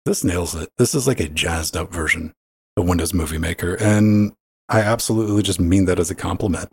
This nails it. This is like a jazzed up version of Windows Movie Maker, and I absolutely just mean that as a compliment.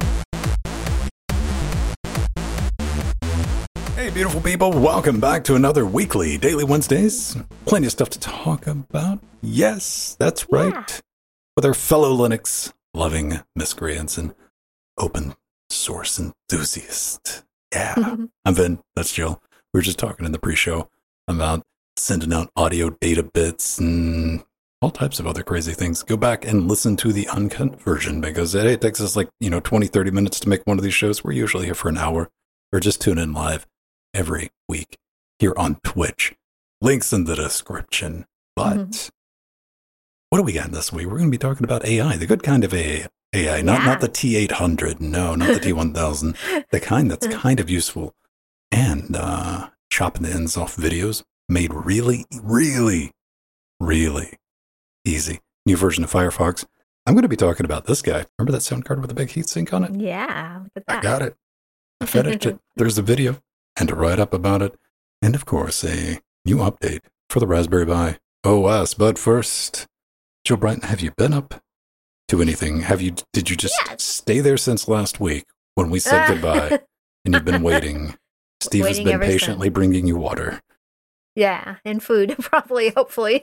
Hey, beautiful people. Welcome back to another weekly Daily Wednesdays. Plenty of stuff to talk about. Yes, that's right. Yeah. With our fellow Linux-loving miscreants and open source enthusiast. Yeah. I'm Vin. That's Jill. We were just talking in the pre-show about sending out audio data bits and all types of other crazy things. Go back and listen to the uncut version because it takes us 20, 30 minutes to make one of these shows. We're usually here for an hour, or just tune in live every week here on Twitch. Links in the description. But what do we got this week? We're going to be talking about AI, the good kind of AI. Not the T800. No, not the T1000. The kind that's kind of useful. And chopping the ends off videos made really, really, really easy. New version of Firefox. I'm going to be talking about this guy. Remember that sound card with a big heatsink on it? Yeah, look at that. I got it. I finished it. There's a video and a write-up about it. And of course, a new update for the Raspberry Pi OS. But first, Jill Brighton, have you been up to anything? Did you just stay there since last week when we said goodbye and you've been waiting? Steve has been patiently bringing you water. Yeah, and food, probably, hopefully.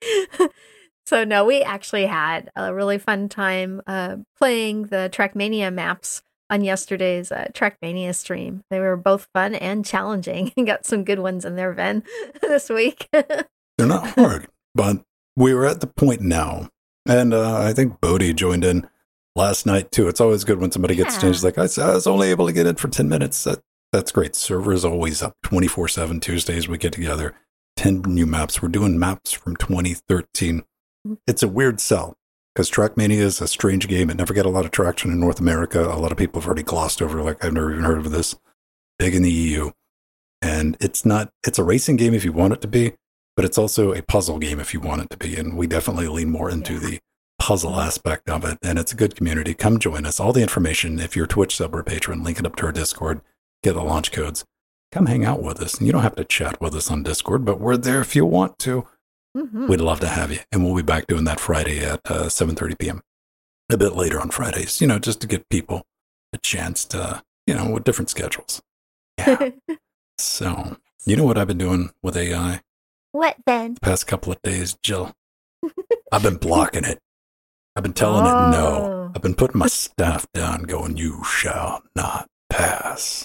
So, no, we actually had a really fun time playing the Trackmania maps on yesterday's Trackmania stream. They were both fun and challenging and got some good ones in there, Ven, this week. They're not hard, but we were at the point now. And I think Bodhi joined in last night, too. It's always good when somebody gets changed. Like, I was only able to get in for 10 minutes. That's great. Server is always up 24/7. Tuesdays we get together. 10 new maps. We're doing maps from 2013. It's a weird sell because Trackmania is a strange game. It never got a lot of traction in North America. A lot of people have already glossed over, like, I've never even heard of this. Big in the EU. And it's a racing game if you want it to be, but it's also a puzzle game if you want it to be. And we definitely lean more into the puzzle aspect of it. And it's a good community. Come join us. All the information, if you're a Twitch sub or a patron, link it up to our Discord. Get the launch codes. Come hang out with us. And you don't have to chat with us on Discord, but we're there if you want to. We'd love to have you. And we'll be back doing that Friday at 7:30 p.m. A bit later on Fridays, just to give people a chance to, with different schedules. Yeah. So, you know what I've been doing with AI? What, then? The past couple of days, Jill. I've been blocking it. I've been telling it no. I've been putting my staff down going, you shall not pass.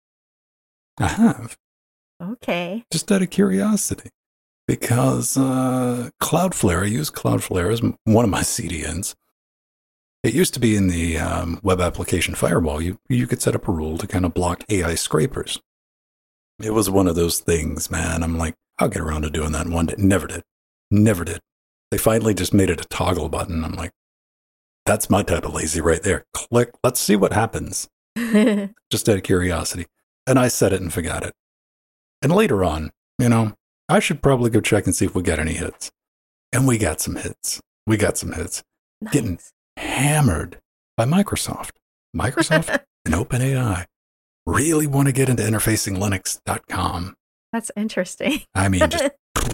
I have. Okay. Just out of curiosity. Because Cloudflare, I use Cloudflare as one of my CDNs. It used to be in the web application firewall. You could set up a rule to kind of block AI scrapers. It was one of those things, man. I'm like, I'll get around to doing that one day. Never did. Never did. They finally just made it a toggle button. I'm like, that's my type of lazy right there. Click. Let's see what happens. Just out of curiosity. And I set it and forgot it. And later on, I should probably go check and see if we got any hits. And we got some hits. Nice. Getting hammered by Microsoft. Microsoft and OpenAI really want to get into interfacinglinux.com. That's interesting. I mean, just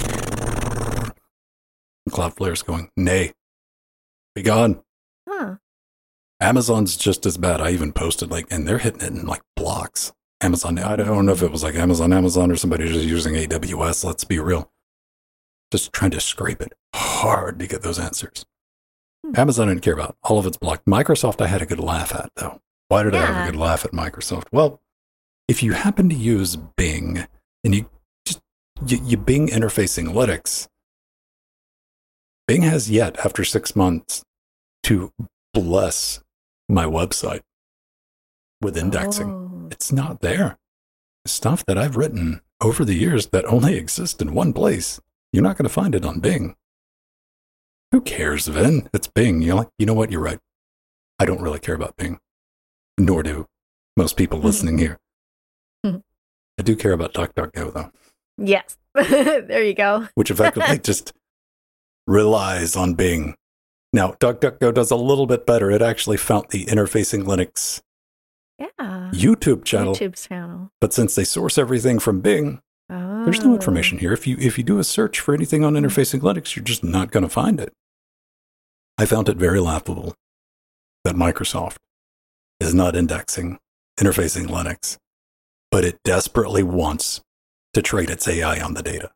Cloudflare's going, nay, be gone. Huh. Amazon's just as bad. I even posted and they're hitting it in blocks. Amazon, I don't know if it was Amazon or somebody just using AWS. Let's be real. Just trying to scrape it hard to get those answers. Amazon didn't care about. All of it's blocked. Microsoft, I had a good laugh at, though. Why did I have a good laugh at Microsoft? Well, if you happen to use Bing and you Bing interfacing Linux, Bing has yet, after 6 months, to bless my website with indexing. It's not there. Stuff that I've written over the years that only exists in one place. You're not going to find it on Bing. Who cares, Vin? It's Bing. You're like, you know what? You're right. I don't really care about Bing. Nor do most people listening here. I do care about DuckDuckGo, though. Yes. There you go. Which effectively just relies on Bing. Now, DuckDuckGo does a little bit better. It actually found the Interfacing Linux YouTube channel. YouTube channel. But since they source everything from Bing, There's no information here. If you do a search for anything on interfacing Linux, you're just not going to find it. I found it very laughable that Microsoft is not indexing interfacing Linux, but it desperately wants to trade its AI on the data.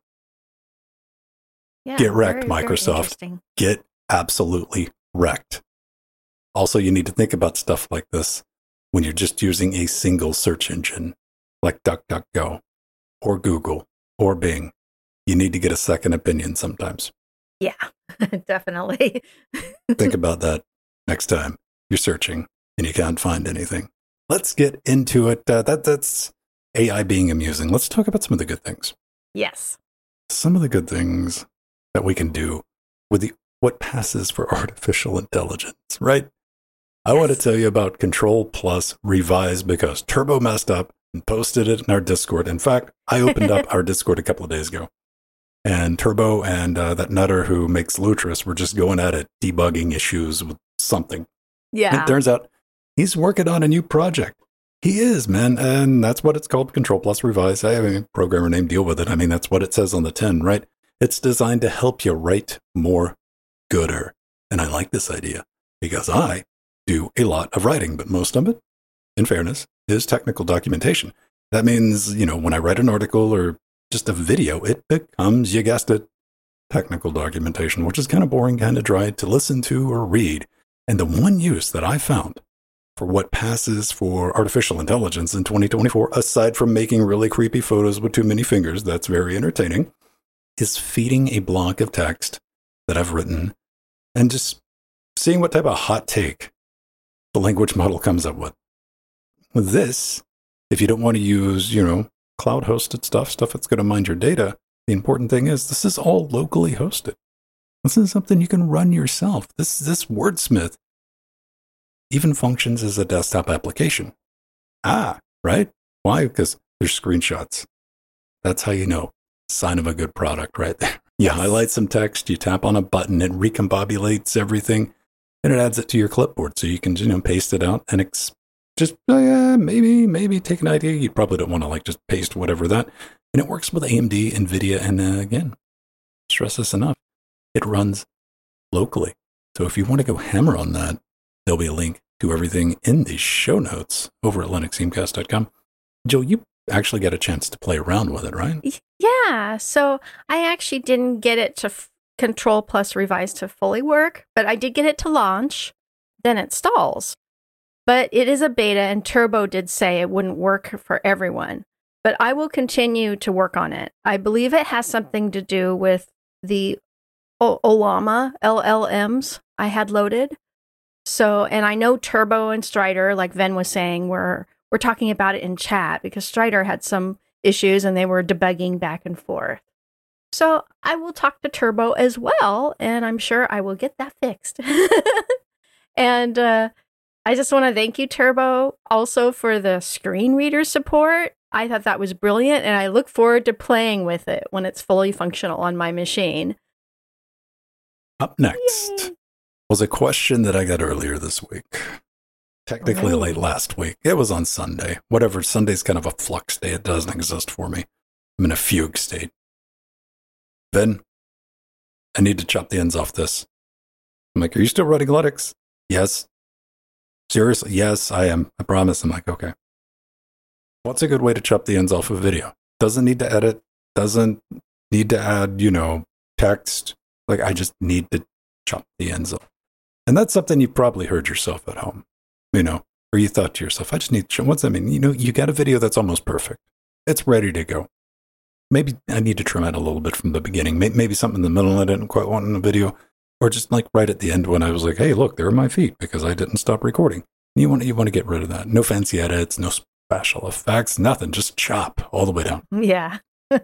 Yeah, Get wrecked, very, Microsoft. very Get absolutely wrecked. Also, you need to think about stuff like this when you're just using a single search engine like DuckDuckGo or Google or Bing. You need to get a second opinion sometimes. Yeah, definitely. Think about that next time you're searching and you can't find anything. Let's get into it. That's AI being amusing. Let's talk about some of the good things. Yes. Some of the good things that we can do with what passes for artificial intelligence, right? I want to tell you about Control Plus Revise because Turbo messed up and posted it in our Discord. In fact, I opened up our Discord a couple of days ago, and Turbo and that nutter who makes Lutris were just going at it, debugging issues with something. Yeah. And it turns out he's working on a new project. He is, man, and that's what it's called, Control Plus Revise. I have a programmer name, deal with it. I mean, that's what it says on the tin, right? It's designed to help you write more gooder. And I like this idea because I do a lot of writing, but most of it, in fairness, is technical documentation. That means, when I write an article or just a video, it becomes, you guessed it, technical documentation, which is kind of boring, kind of dry to listen to or read. And the one use that I found for what passes for artificial intelligence in 2024, aside from making really creepy photos with too many fingers, that's very entertaining, is feeding a block of text that I've written and just seeing what type of hot take the language model comes up with. With this, if you don't want to use, cloud-hosted stuff that's going to mind your data, the important thing is this is all locally hosted. This is something you can run yourself. This Wordsmith even functions as a desktop application. Right? Why? Because there's screenshots. That's how you know. Sign of a good product right there. You highlight some text, you tap on a button, it recombobulates everything, and it adds it to your clipboard so you can, paste it out and maybe take an idea. You probably don't want to just paste whatever that. And it works with AMD, NVIDIA, and again, stress this enough, it runs locally. So if you want to go hammer on that, there'll be a link to everything in the show notes over at linuxthemecast.com. Jill, you actually got a chance to play around with it, right? Yeah. So I actually didn't get it to Control Plus Revise to fully work, but I did get it to launch. Then it stalls. But it is a beta, and Turbo did say it wouldn't work for everyone. But I will continue to work on it. I believe it has something to do with the Ollama LLMs I had loaded. So, and I know Turbo and Strider, like Ven was saying, we're talking about it in chat because Strider had some issues and they were debugging back and forth. So I will talk to Turbo as well, and I'm sure I will get that fixed. And I just want to thank you, Turbo, also for the screen reader support. I thought that was brilliant, and I look forward to playing with it when it's fully functional on my machine. Up next was a question that I got earlier this week. Technically late last week. It was on Sunday. Whatever, Sunday's kind of a flux day. It doesn't exist for me. I'm in a fugue state. Then, I need to chop the ends off this. I'm like, are you still running Linux? Yes. Seriously? Yes, I am. I promise. I'm like, okay. What's a good way to chop the ends off a video? Doesn't need to edit. Doesn't need to add, text. Like, I just need to chop the ends off. And that's something you probably heard yourself at home, or you thought to yourself, I just need to, what's that mean? You got a video that's almost perfect. It's ready to go. Maybe I need to trim out a little bit from the beginning. Maybe something in the middle I didn't quite want in the video, or just right at the end when I was like, hey, look, there are my feet because I didn't stop recording. You want to get rid of that. No fancy edits, no special effects, nothing. Just chop all the way down. Yeah.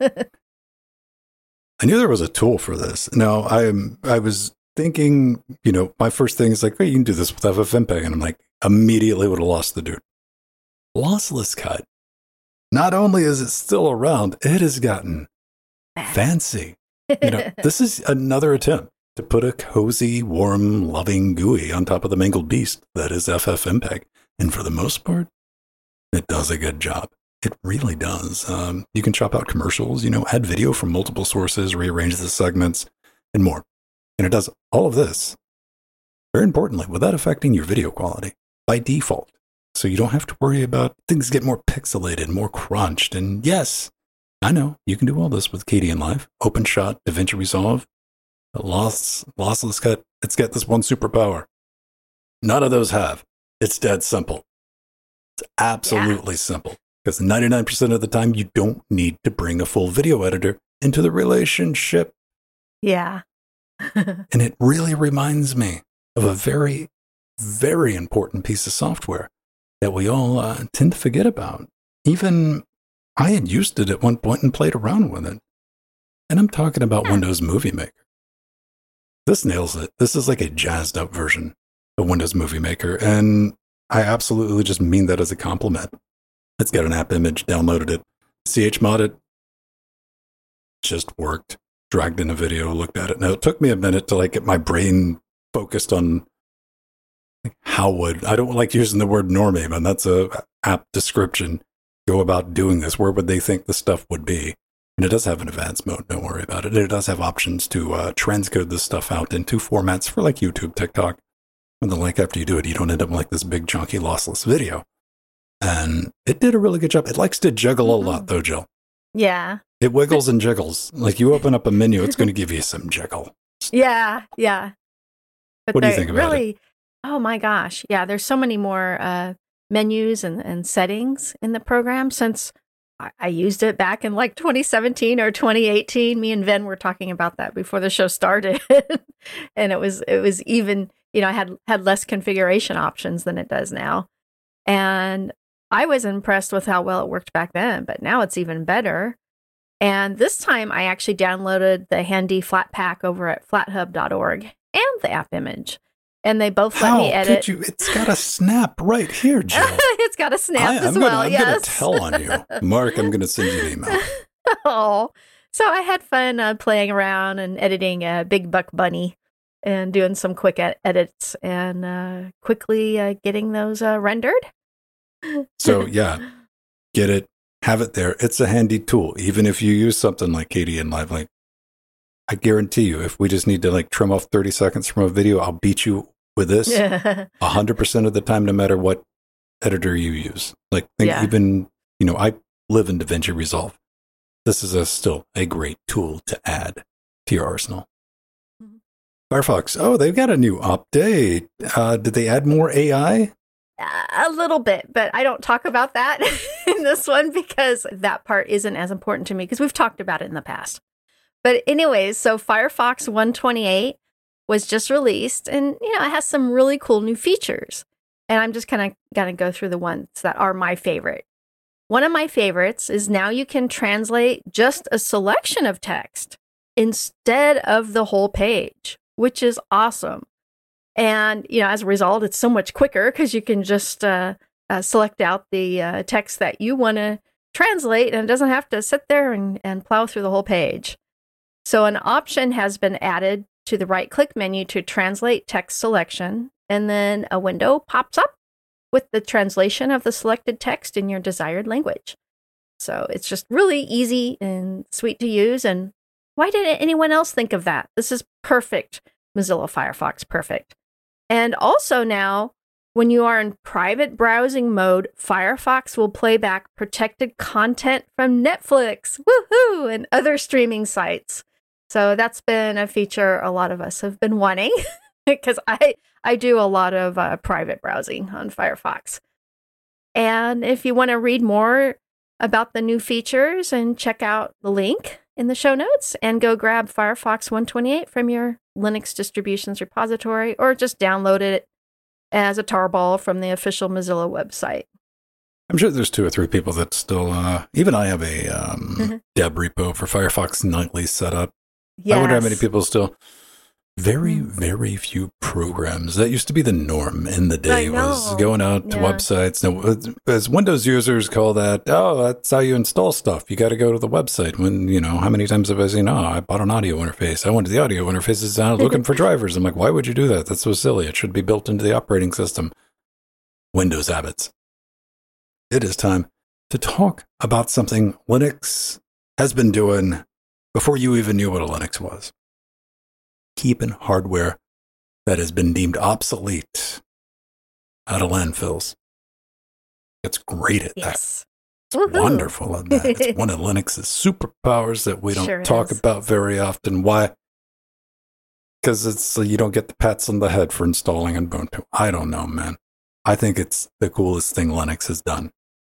I knew there was a tool for this. Now, I was thinking, my first thing is like, hey, you can do this with FFmpeg. And I'm like, immediately would have lost the dude. Lossless Cut. Not only is it still around, it has gotten fancy. This is another attempt to put a cozy, warm, loving GUI on top of the mangled beast that is FFmpeg. And for the most part, it does a good job. It really does. You can chop out commercials, add video from multiple sources, rearrange the segments, and more. And it does all of this, very importantly, without affecting your video quality by default. So you don't have to worry about things get more pixelated, more crunched. And yes, I know you can do all this with Kdenlive, OpenShot, DaVinci Resolve, lossless cut. It's got this one superpower. None of those have. It's dead simple. It's absolutely simple. Because 99% of the time, you don't need to bring a full video editor into the relationship. Yeah. And it really reminds me of a very, very important piece of software that we all tend to forget about. Even I had used it at one point and played around with it. And I'm talking about Windows Movie Maker. This nails it. This is like a jazzed up version of Windows Movie Maker. And I absolutely just mean that as a compliment. It's got an app image, downloaded it, chmodded, just worked, dragged in a video, looked at it. Now, it took me a minute to get my brain focused on how would, I don't like using the word normie, but that's a app description, go about doing this. Where would they think the stuff would be? And it does have an advanced mode, don't worry about it. It does have options to transcode this stuff out into formats for YouTube, TikTok. And then after you do it, you don't end up like this big, chunky, lossless video. And it did a really good job. It likes to juggle a lot, though, Jill. Yeah. It wiggles and jiggles. You open up a menu, it's going to give you some jiggle. Yeah. But what do you think about it? Oh my gosh. Yeah, there's so many more menus and settings in the program since I used it back in 2017 or 2018. Me and Ven were talking about that before the show started. And it was even, I had less configuration options than it does now. And I was impressed with how well it worked back then, but now it's even better. And this time I actually downloaded the handy Flatpak over at flathub.org and the app image. And they both let me edit. Could you? It's got a snap right here, Jill. It's got a snap as well, I'm going to tell on you. Mark, I'm going to send you an email. Oh, so I had fun playing around and editing Big Buck Bunny and doing some quick edits and quickly getting those rendered. So, yeah, get it, have it there. It's a handy tool. Even if you use something like Kdenlive, I guarantee you, if we just need to trim off 30 seconds from a video, I'll beat you with this 100% of the time, no matter what editor you use. Even, I live in DaVinci Resolve. This is still a great tool to add to your arsenal. Mm-hmm. Firefox, they've got a new update. Did they add more AI? A little bit, but I don't talk about that in this one because that part isn't as important to me because we've talked about it in the past. But anyways, so Firefox 128 was just released and, it has some really cool new features. And I'm just kind of going to go through the ones that are my favorite. One of my favorites is now you can translate just a selection of text instead of the whole page, which is awesome. And, as a result, it's so much quicker because you can just select out the text that you want to translate and it doesn't have to sit there and plow through the whole page. So an option has been added to the right-click menu to translate text selection, and then a window pops up with the translation of the selected text in your desired language. So it's just really easy and sweet to use, and why didn't anyone else think of that? This is perfect, Mozilla Firefox, perfect. And also now, when you are in private browsing mode, Firefox will play back protected content from Netflix, woohoo, and other streaming sites. So that's been a feature a lot of us have been wanting because I do a lot of private browsing on Firefox. And if you want to read more about the new features and check out the link in the show notes and go grab Firefox 128 from your Linux distributions repository or just download it as a tarball from the official Mozilla website. I'm sure there's 2 or 3 people that still, even I have a deb repo for Firefox Nightly set up. Yes. I wonder how many people still, very, very few programs. That used to be the norm in the day, was going out to websites. Now, as Windows users call that, that's how you install stuff. You got to go to the website. When, how many times have I seen, I bought an audio interface. I went to the audio interfaces out looking for drivers. I'm like, why would you do that? That's so silly. It should be built into the operating system. Windows habits. It is time to talk about something Linux has been doing before you even knew what a Linux was. Keeping hardware that has been deemed obsolete out of landfills. It's great at that. It's wonderful at that. It's one of Linux's superpowers that we don't talk about very often. Why? Because it's you don't get the pats on the head for installing Ubuntu. I don't know, man. I think it's the coolest thing Linux has done.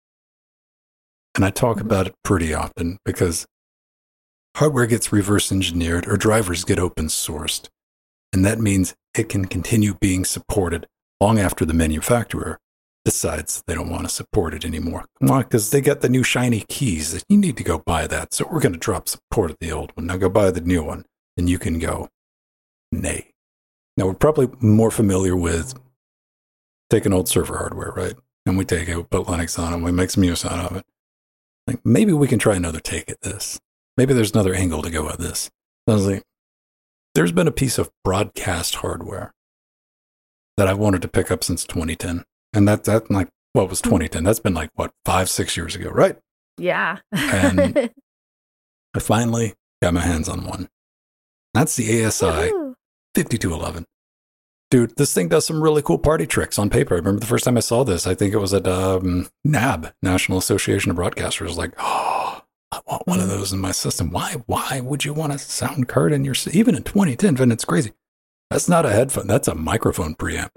And I talk about it pretty often because hardware gets reverse engineered or drivers get open sourced. And that means it can continue being supported long after the manufacturer decides they don't want to support it anymore. Why? Because they got the new shiny keys that you need to go buy that. So we're going to drop support of the old one. Now go buy the new one. And you can go, nay. Now we're probably more familiar with taking old server hardware, right? And we take it, we put Linux on it, we make some use out of it. Like maybe we can try another take at this. Maybe there's another angle to go at this. I was like, there's been a piece of broadcast hardware that I've wanted to pick up since 2010. And that like, what was 2010? That's been like, what, 5-6 years ago, right? Yeah. And I finally got my hands on one. That's the ASI 5211. Dude, this thing does some really cool party tricks on paper. I remember the first time I saw this, I think it was at NAB, National Association of Broadcasters. I was like, oh, I want one of those in my system. Why would you want a sound card in your system? Even in 2010, and it's crazy. That's not a headphone. That's a microphone preamp.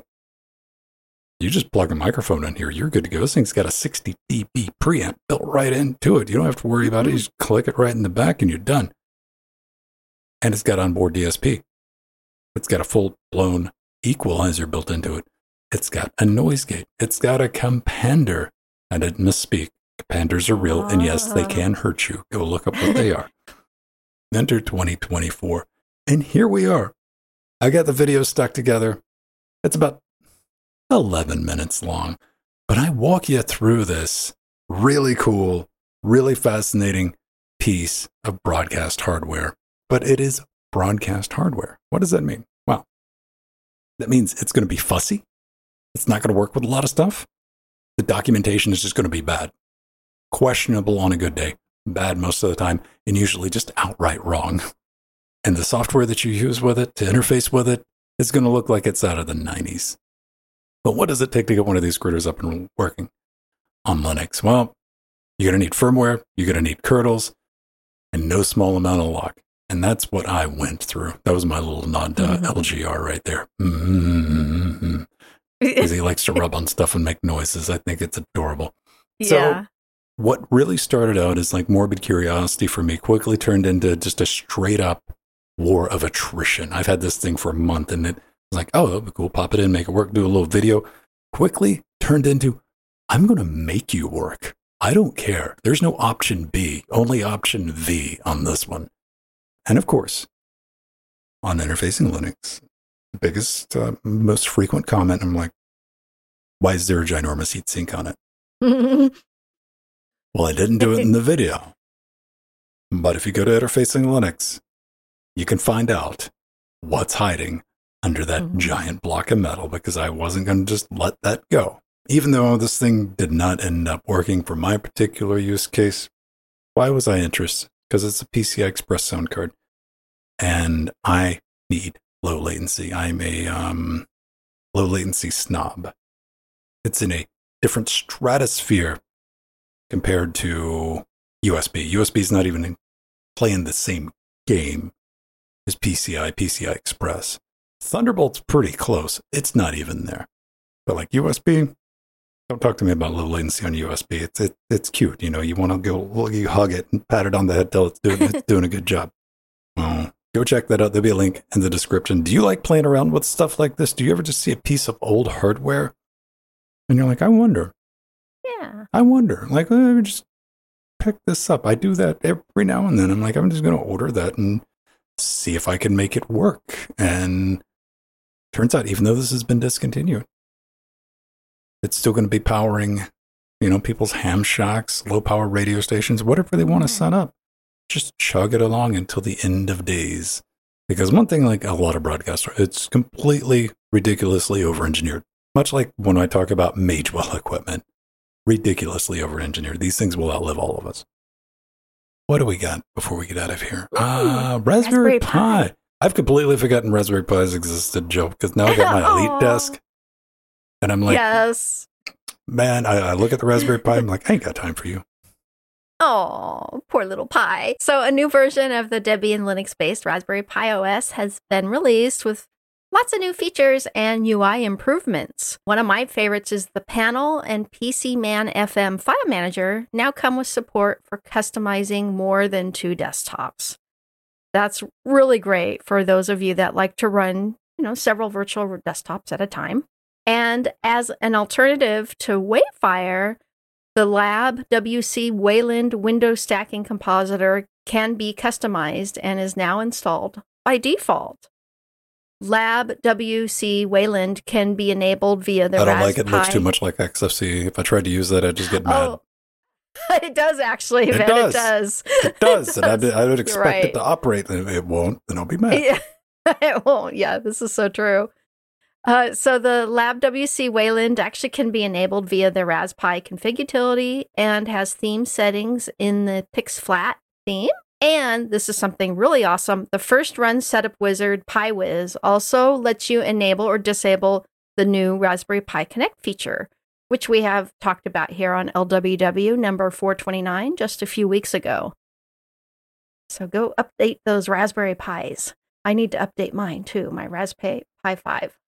You just plug a microphone in here. You're good to go. This thing's got a 60 dB preamp built right into it. You don't have to worry about it. You just click it right in the back and you're done. And it's got onboard DSP. It's got a full-blown equalizer built into it. It's got a noise gate. It's got a compander. I didn't misspeak. Companders are real, and yes, they can hurt you. Go look up what they are. Enter 2024. And here we are. I got the video stuck together. It's about 11 minutes long. But I walk you through this really cool, really fascinating piece of broadcast hardware. But it is broadcast hardware. What does that mean? Well, that means it's going to be fussy. It's not going to work with a lot of stuff. The documentation is just going to be bad. Questionable on a good day. Bad most of the time. And usually just outright wrong. And the software that you use with it to interface with it is going to look like it's out of the 90s. But what does it take to get one of these critters up and working on Linux? Well, you're going to need firmware. You're going to need kernels. And no small amount of luck. And that's what I went through. That was my little nod to LGR right there. Because he likes to rub on stuff and make noises. I think it's adorable. Yeah. So what really started out as like morbid curiosity for me quickly turned into just a straight up war of attrition. I've had this thing for a month and it was like, oh, that'd be cool. Pop it in, make it work, do a little video. Quickly turned into, I'm going to make you work. I don't care. There's no option B, only option V on this one. And of course, on Interfacing Linux, the biggest, most frequent comment, I'm like, why is there a ginormous heatsink on it? Well, I didn't do it in the video. But if you go to Interfacing Linux, you can find out what's hiding under that giant block of metal because I wasn't going to just let that go. Even though this thing did not end up working for my particular use case, why was I interested? Because it's a PCI Express sound card. And I need low latency. I'm a low latency snob. It's in a different stratosphere compared to USB. USB is not even playing the same game as PCI Express. Thunderbolt's pretty close. It's not even there. But like USB, don't talk to me about low latency on USB. It's cute. You know, you want to go, you hug it and pat it on the head till it's doing a good job. Oh, go check that out. There'll be a link in the description. Do you like playing around with stuff like this? Do you ever just see a piece of old hardware and you're like, I wonder. Yeah. I wonder. Like, let me just pick this up. I do that every now and then. I'm like, I'm just going to order that and see if I can make it work. And turns out, even though this has been discontinued, it's still going to be powering, you know, people's ham shacks, low power radio stations, whatever they want to set up. Just chug it along until the end of days. Because one thing, like a lot of broadcasters, it's completely ridiculously over-engineered. Much like when I talk about Magewell equipment, ridiculously over-engineered. These things will outlive all of us. What do we got before we get out of here? Raspberry Pi. I've completely forgotten Raspberry Pis existed, Joe, because now I got my Elite desk. And I'm like, yes. Man, I look at the Raspberry Pi, I'm like, I ain't got time for you. Oh, poor little Pi. So a new version of the Debian Linux-based Raspberry Pi OS has been released with lots of new features and UI improvements. One of my favorites is the Panel and PCMan FM file manager now come with support for customizing more than 2 desktops. That's really great for those of you that like to run, several virtual desktops at a time. And as an alternative to Wavefire, the Lab WC Wayland window stacking compositor can be customized and is now installed by default. Lab WC Wayland can be enabled via the I don't Raspberry like it. It looks too much like XFC. If I tried to use that, I'd just get mad. Oh, it does actually, It Ben. does. It does. It does. And I would expect right. it to operate, and if it won't, then I'll be mad. Yeah, it won't. Yeah, this is so true. So the Lab WC Wayland actually can be enabled via the Raspberry config utility and has theme settings in the PixFlat theme. And this is something really awesome. The first run setup wizard PiWiz also lets you enable or disable the new Raspberry Pi Connect feature, which we have talked about here on LWW number 429 just a few weeks ago. So go update those Raspberry Pis. I need to update mine too, my Raspberry Pi 5.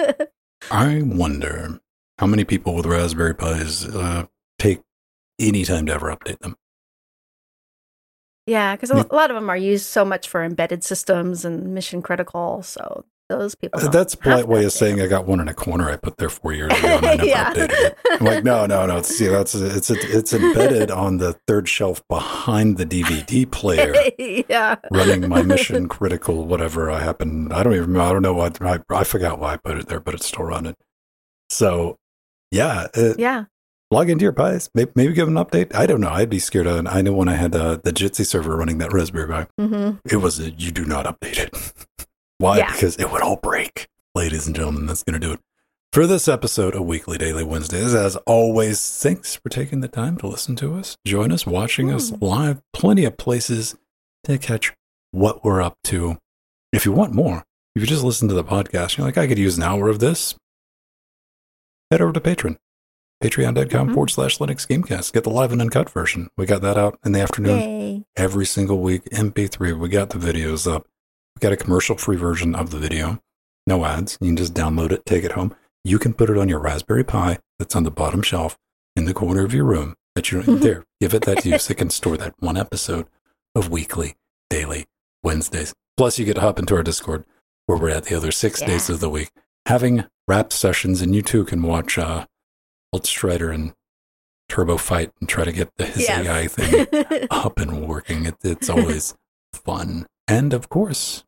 I wonder how many people with Raspberry Pis take any time to ever update them. Yeah, because a lot of them are used so much for embedded systems and mission critical. So those people. That's a polite way of saying I got one in a corner I put there 4 years ago and I never updated it. I'm like, no. See, it's embedded on the third shelf behind the DVD player. Yeah. Running my mission critical whatever I don't know what I forgot why I put it there, but it's still running. So yeah. Yeah. Log into your Pis. Maybe give an update. I don't know. I'd be scared of it. I know when I had the Jitsi server running that Raspberry Pi, it was you do not update it. Why? Yeah. Because it would all break. Ladies and gentlemen, that's going to do it for this episode of Weekly Daily Wednesdays. As always, thanks for taking the time to listen to us, join us, watching us live. Plenty of places to catch what we're up to. If you want more, if you just listen to the podcast, you're like, I could use an hour of this. Head over to Patreon. Patreon.com/Linux Gamecast. Get the live and uncut version. We got that out in the afternoon every single week. MP3. We got the videos up. We got a commercial-free version of the video. No ads. You can just download it, take it home. You can put it on your Raspberry Pi that's on the bottom shelf in the corner of your room. There. Give it that use. It can store that one episode of Weekly Daily Wednesdays. Plus, you get to hop into our Discord where we're at the other 6 days of the week having rap sessions, and you too can watch Alt Strider and Turbo fight and try to get his AI thing up and working. It's always fun. And of course,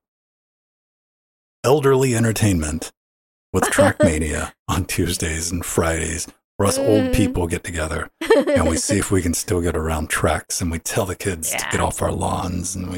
elderly entertainment with Trackmania on Tuesdays and Fridays, where us old people get together and we see if we can still get around tracks, and we tell the kids to get off our lawns, and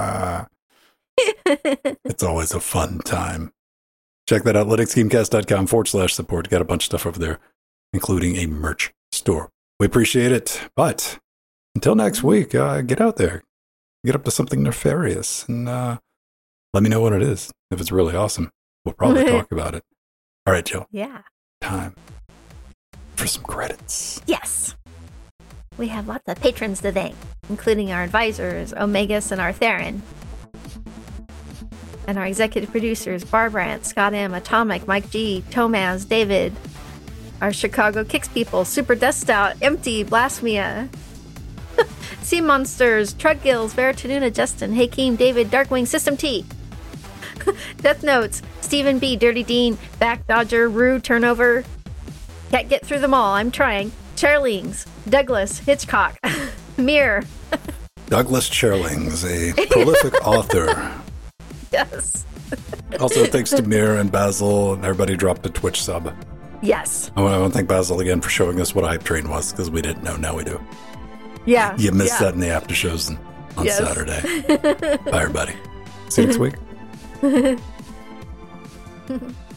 it's always a fun time. Check that out, linuxgamecast.com/support. Got a bunch of stuff over there, including a merch store. We appreciate it. But until next week, get out there. Get up to something nefarious and let me know what it is. If it's really awesome, we'll probably talk about it. All right, Jill. Yeah. Time for some credits. Yes. We have lots of patrons to thank, including our advisors, Omegas and Artherin. And our executive producers, Barbrandt, Scott M., Atomic, Mike G., Tomaz, David. Our Chicago Kicks people, Super Dust Stout, Empty, Blasphemia. Sea Monsters, Truck Gills, Veritanuna, Justin, Hakeem, David, Darkwing, System T. Death Notes, Stephen B., Dirty Dean, Back Dodger, Rue, Turnover. Can't get through them all, I'm trying. Charlings, Douglas, Hitchcock, Mir. Douglas Charlings, a prolific author. Yes. Also, thanks to Mir and Basil, and everybody dropped a Twitch sub. Yes. I want to thank Basil again for showing us what Hype Train was, because we didn't know. Now we do. Yeah. You missed that in the after shows on Saturday. Bye, everybody. See you next week.